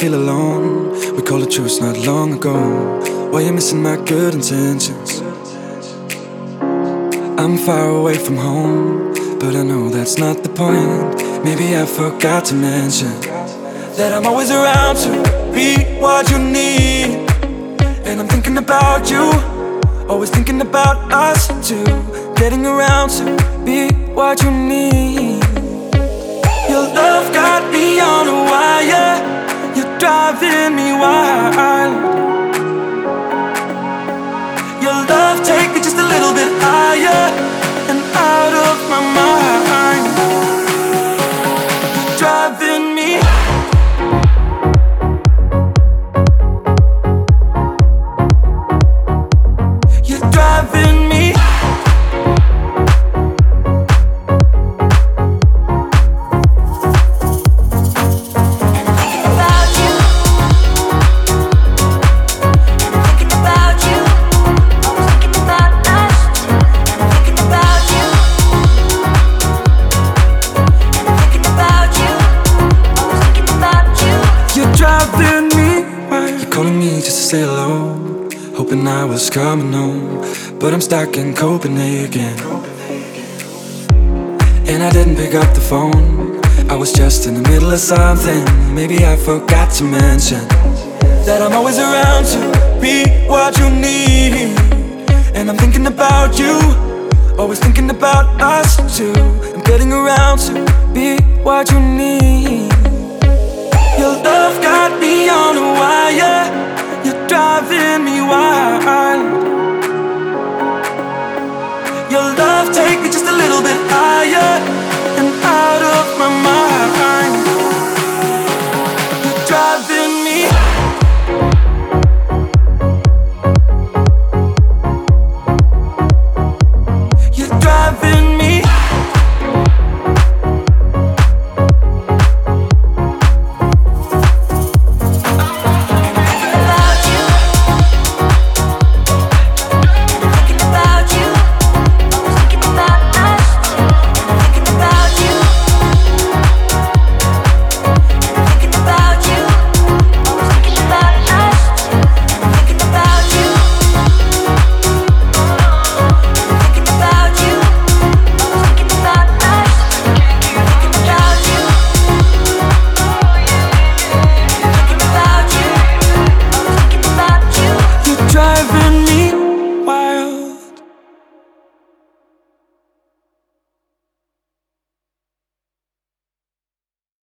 feel alone. We called a truce not long ago. Why you missing my good intentions? I'm far away from home, but I know that's not the point. Maybe I forgot to mention that I'm always around to be what you need. And I'm thinking about you, always thinking about us too. Getting around to be what you need. Your love got me on a wire. You're driving me wild. Your love take me just a little bit higher and out of my mind. You're driving me. You're driving me. Calling me just to say hello, hoping I was coming home, but I'm stuck in Copenhagen. And I didn't pick up the phone, I was just in the middle of something. Maybe I forgot to mention that I'm always around to be what you need. And I'm thinking about you, always thinking about us too. I'm getting around to be what you need. Your love got me on a wire. You're driving me wild. Your love take me just a little bit higher and out of my mind.